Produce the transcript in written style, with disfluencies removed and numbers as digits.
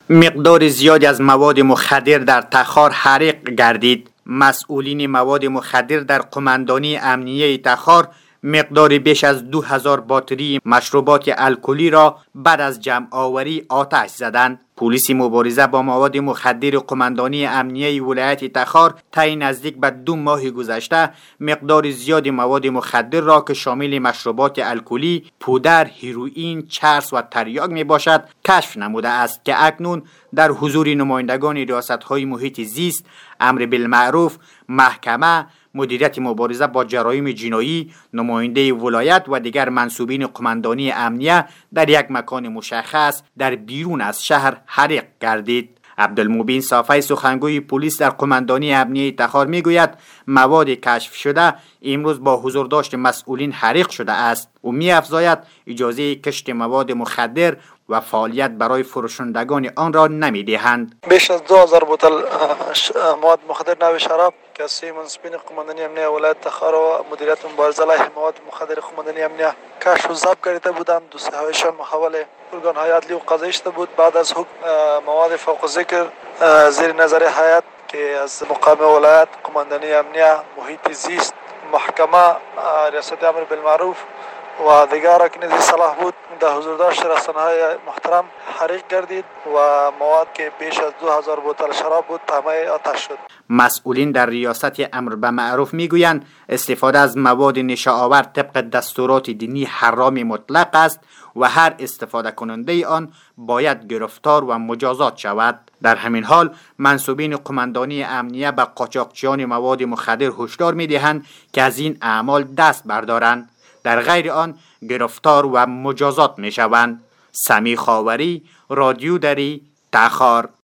مقدار زیادی از مواد مخدر در تخار حریق گردید. مسئولین مواد مخدر در قماندانی امنیه تخار مقدار بیش از 2000 باتری مشروبات الکلی را بعد از جمع آوری آتش زدند. پلیس مبارزه با مواد مخدر قماندانی امنیه ولایت تخار طی نزدیک به 2 ماه گذشته مقدار زیادی مواد مخدر را که شامل مشروبات الکلی، پودر، هیروئین، چرس و تریاک می باشد کشف نموده است که اکنون در حضور نمایندگان ریاست‌های محیط زیست، امر بالمعروف، محکمه، مدیریت مبارزه با جرایم جنایی، نماینده ولایت و دیگر منصوبین قماندانی امنیه در یک مکان مشخص در بیرون از شهر حریق گردید. عبدالمبین صافی سخنگوی پلیس در قماندانی امنیه تخار میگوید مواد کشف شده امروز با حضورداشت مسئولین حریق شده است. او می‌افزاید اجازه کشت مواد مخدر و فعالیت برای فروشندگان آن را نمی‌دهند. بیش از 2000 بوتل مواد مخدر نوع شراب که از سوی منصوبین قماندانی امنیه ولایت تخار و مدیریت مبارزه علیه مواد مخدر قماندانی امنیه کشف و ضبط کرده بودند. دوستهایشان محول ارگان‌های عدلی و قضایی شده بود. بعد از حکم مواد فوق ذکر زیر نظر هیئت که از مقام ولایت، قماندانی امنیه، محیط زیست، محکمه، ریاست امر بالمعروف و دیگر که صلاح بود در حضور داشت رسانه‌های محترم حریق گردید و مواد که بیش از 2000 بوتل شراب بود طعمه آتش شد. مسئولین در ریاست امر به معروف میگویند استفاده از مواد نشه‌آور طبق دستورات دینی حرام مطلق است و هر استفاده کننده آن باید گرفتار و مجازات شود. در همین حال منصوبین قماندانی امنیه به قاچاقچیان مواد مخدر هشدار میدهند که از این اعمال دست بردارند، در غیر آن گرفتار و مجازات می شوند. سمی خاوری، رادیو دری، تخار.